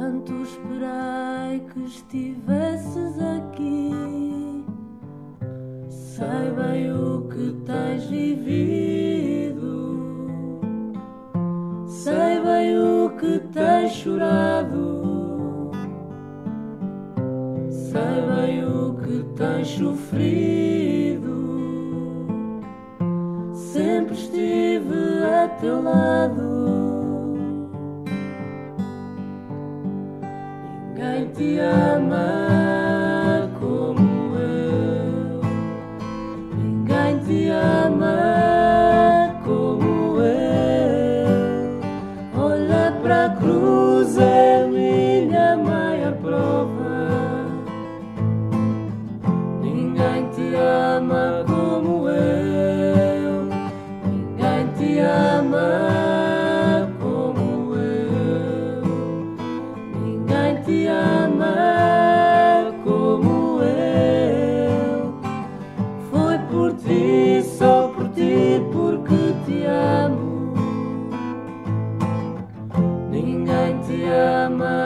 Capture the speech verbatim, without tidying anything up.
Tanto esperei que estivesses aqui. Sei bem o que tens vivido, sei bem o que tens chorado, sei bem o que tens sofrido. Sempre estive a teu lado. Ninguém te ama como eu, ninguém te ama como eu. Olha para a cruz, é a minha maior prova. Ninguém te ama como eu, ninguém te ama. Te ama como eu. Foi por ti, só por ti, porque te amo. Ninguém te ama